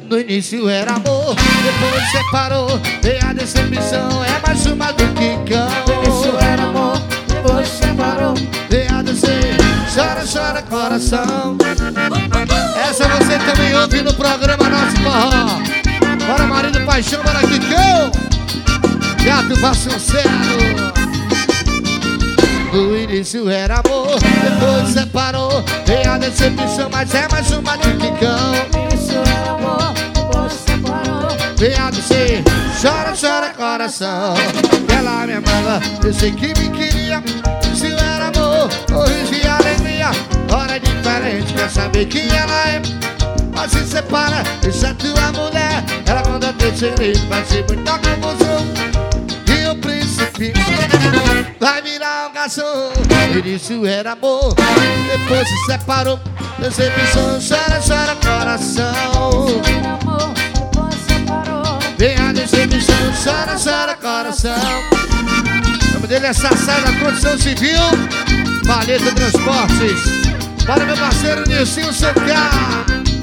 No início era amor, depois separou. Veio a decepção, é mais uma do que cão. No início era amor, depois separou. Veio a decepção, chora, chora coração. Essa você também ouve no programa Nosso Forró. Bora marido, paixão, bora Kikão. Gato Vasconcelos. No início era amor, depois separou. Veio a decepção, mas é mais uma do Kikão. No início era amor, depois separou. Veio a descer, chora, chora coração. Ela me amava, eu sei que me queria. Se era amor, sorriso e alegria. Hora é diferente, quer saber quem ela é. Mas se separa, deixa tua mulher. Ela conta teu segredo, vai ser muita confusão. E o príncipe vai virar um garçom. No início era amor, depois se separou. Decepção, chora, chora coração. Era amor, depois separou. Vem a decepção, chora, chora coração. O nome dele é Sassá da Construção Civil, Paleta Transportes. Para meu parceiro Nilcinho Socar.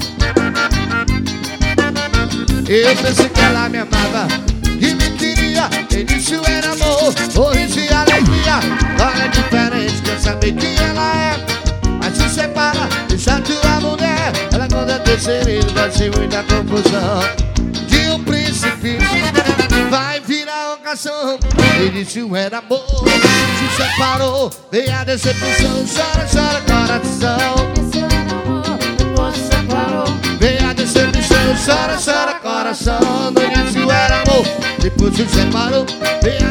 Eu pensei que ela me amava e me queria. Início era amor, sorriso e alegria. Olha diferente, quer saber quem ela é. Mas se separa, deixa tua mulher. Ela conta teu segredo, vai ser muita confusão. De um príncipe vai virar um garçom. Início era amor, se separou. Veio a decepção, chora, chora coração. Início era amor, depois separou. Veio a decepção, chora, chora coração. No início era amor, depois se separou. Veio